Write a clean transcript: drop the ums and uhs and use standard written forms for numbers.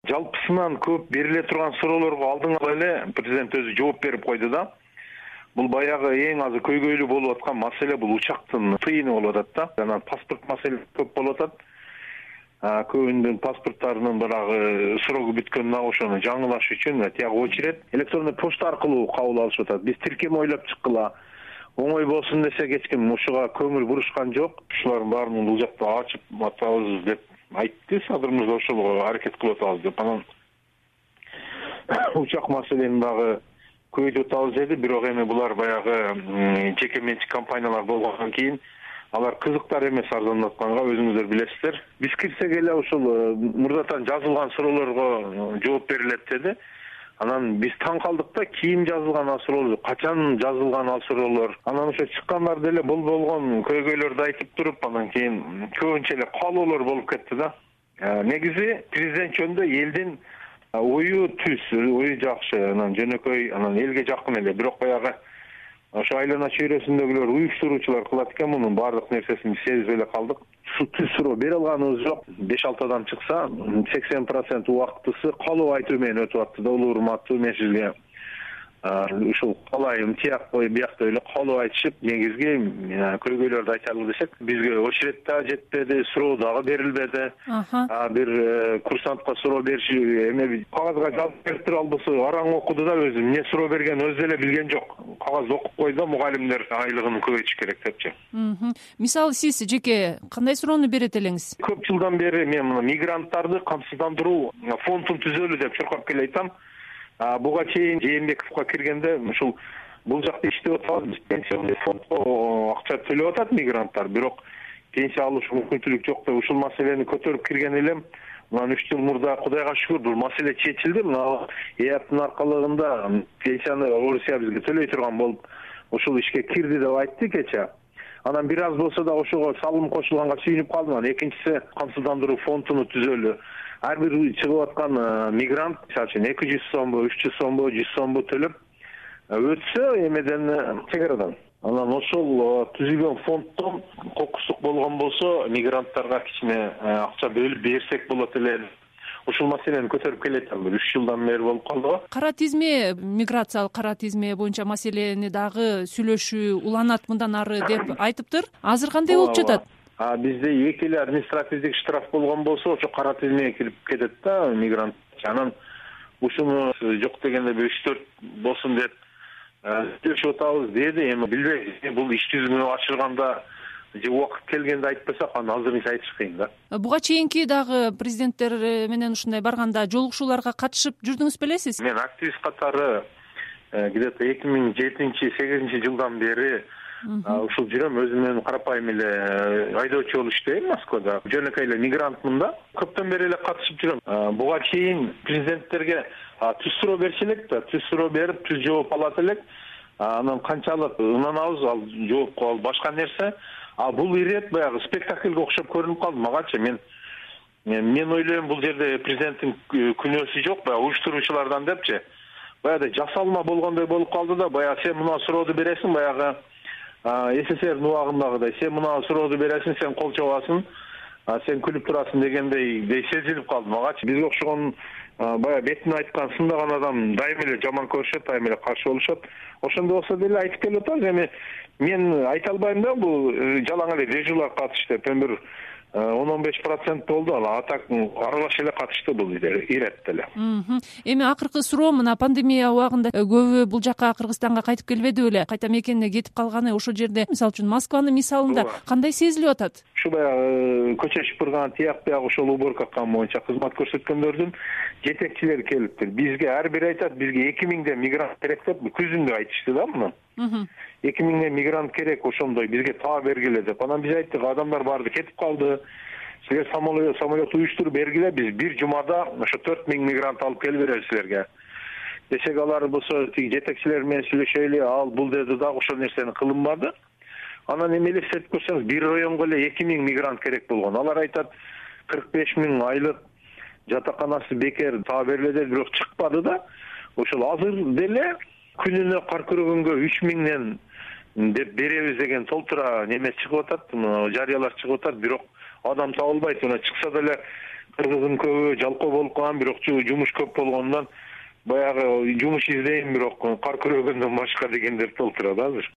жалпысынан көп бериле турган суроолорго алдын ала эле президент өзү жооп берип койду да. Бул баягы эң азы көйгөйлүү болуп аткан маселе бул учактын тыйыны болуп атат да. Жана паспорт маселеси көп болуп атат. Көбүнүн паспорттарынын баягы срогу бүткөнүнө ошону жаңылаш үчүн тияғы очередь электрондук почта аркылуу кабыл алышып атат. Биз тиркеме ойлоп чыккыла. Оңой болсун десек эч ким ушуга көңүл бурушкан жок. Ушулардын баарын бул жакта ачып атабыз деп айтты. Садыр мырза ошого аракет кылып атабыз деп. Анан учак маселени дагы көйдөп атабыз деди. Бирок эми булар баягы жеке менчик компаниялар болгондон кийин алар кызыктар эмес арзандатканга, өзүңүздөр билесиздер. Биз кирсек эле ушул мурдатан жазылган суроолорго жооп берилет деди. Анан биз таң калдык да, кийин жазылган ал суроолор, качан жазылган ал суроолор. Анан ошо чыккандар деле бул болгон көйгөйлөрдү айтып туруп, анан кийин көбүнчө эле каалоолор болуп кетти да. Негизи президент жөнүндө элдин ою түз, ою жакшы, анан жөнөкөй, анан элге жакын эле. Бирок баягы ошо айлана чөйрөсүндөгүлөр уюштуруучулар кылат экен мунун баардык нерсесин сезип эле калдык. Түз суроо бере алганыбыз жок. 5-6 адам чыкса, 80% убактысы калоо айтуу менен өтүп атты да. Улуу урматтуу, мен сизге ушул калайым, тияк кой, биякта эле калоо айтышып, негизги көйгөйлөрдү айталы десек, бизге очередь да жетпеди, суроо дагы берилбеди. Бир курсантка суроо бериши эме кагазга жазып берип туруп албысы араң окуду да, өзү эмне суроо берген өзү эле билген жок. Кагазды окуп койду, мугалимдер айлыгын көбөйтүш керек депчи. Мисалы сиз жеке кандай суроону берет элеңиз? Көп жылдан бери мен мигранттарды камсыздандыруу фондун түзөлү деп чуркап келе айтам. Буга чейин Жээнбековго киргенде ушул бул жакта иштеп атабыз, пенсионный фондго акча төлөп атат мигранттар, бирок пенсия алыш мүмкүнчүлүк жок деп ушул маселени көтөрүп кирген элем. Мына 3 жыл мурда Кудайга шүгүр бул маселе чечилди. Мына ЭАПтын аркалыгында пенсияны Орусия бизге төлөй турган болуп ушул ишке кирди деп айтты кече. Анан бир аз болсо да ошого салым кошулганга сүйүнүп калдым. Экинчиси камсыздандыруу фондуну түзөлү. Ар бир чыгып аткан мигрант, мисалы 200 сомбу, 300 сомбу, 100 сомбу төлөп өтсө эмеден чегарадан. Анан ошол түзүлгөн фонддон кокустук болгон болсо, мигранттарга кичине акча бөлүп берсек болот эле. Ушул маселени көтөрүп келетем. 3 жылдан бери болуп калды. Кара тизме, миграциялык кара тизме боюнча маселени дагы сүйлөшүү уланат мындан ары деп айтыптыр. Азыр кандай болуп жатат? Бизде 2 эле административдик штраф болгон болсо, ошо кара тизмеге кирип кетет да мигрант. Анан ушуну жок дегенде 3-4 болсун деп сүйлөшүп атабыз деди. Эми билбейм, бул иш түзүмү ачылганда же убакыт келгенде айтпасак, анан азыр айтыш кыйын да. Буга чейинки дагы президенттер менен ушундай барганда жолугушууларга катышып жүрдүңүз белесиз? Мен активист катары где-то 2007-2008 жылдан бери ушул жүрөм, өзүм менен карапайым эле айдоочу болуп иштейм Москвада. Жөнөкөй эле мигрантмын да. Көптөн бери эле катышып жүрөм. Буга чейин президенттерге түз суроо бериши элек да, түз суроо берип, түз жооп алат элек. Анан канчалык ынанабыз, ал жоопко, ал башка нерсе. Бул ирет баягы спектакльге окшоп көрүнүп калды магачы. Мен ойлойм, бул жерде президенттин күнөөсү жок, баягы уюштуруучулардан депчи. Баягы жасалма болгондой болуп калды да, баягы сен мына сурооду бересиң, баягы СССР убагындагыдай, сен мына сурооду бересиң, сен кол чабасың, сен күлүп турасың дегендей сезилип калды магачы. Бизге окшогон баягы бетин айткан, сындаган адам дайым эле жаман көрүшөт, дайым эле каршы болушат. Ошондой болсо деле айтып келип атабыз. Эми мен айта албайм да, бул жалаң эле дежурlar катышты деп. Эми бир 10-15% болду. А так аралаш эле катышты бул ирет деле. Эми акыркы суроо, мына пандемия убагында көбү бул жака Кыргызстанга кайтып келбеди беле? Кайта мекенине кетип калганы ошол жерде, мисалы үчүн Москванын мисалында кандай сезилип атат? Ушу баягы көчө шыпырган, тияк биягы ошол уборка кам боюнча кызмат көрсөткөндөрдүн жетекчилери келиптир. Бизге ар бир айтат, бизге 2000 мигрант керек деп күзүндө айтышты да муну. 2000 мигрант керек, ошондой бизге таа бергиле деп. Анан биз айттык, адамдар баарды кетип калды. Силер самолет уюштуруп бергиле, биз бир жумада ошо 4000 мигрант алып келип беребиз силерге. Десек, алар болсо тиги жетекчилер менен сүйлөшөлү, ал бул деди дагы ошол нерсени кылынбады. Анан эми элестетип көрсөңүз, бир районго эле 2000 мигрант керек болгон. Алар айтат 45 000 айлык жатаканасы бекер таа берилди, бирок чыкпады да. Ошол азыр деле күнүнө кар көргөнгө 3000 деп беребиз деген толтура неме чыгып атат, жарыялар чыгып атат, бирок адам табылбайт. Мына чыкса деле кыргыздын көбү жалкоо болуп калган, бирок жумуш көп болгондон баягы жумуш издейм, бирок кар күрөгөндөн башка дегендер толтурат азыр.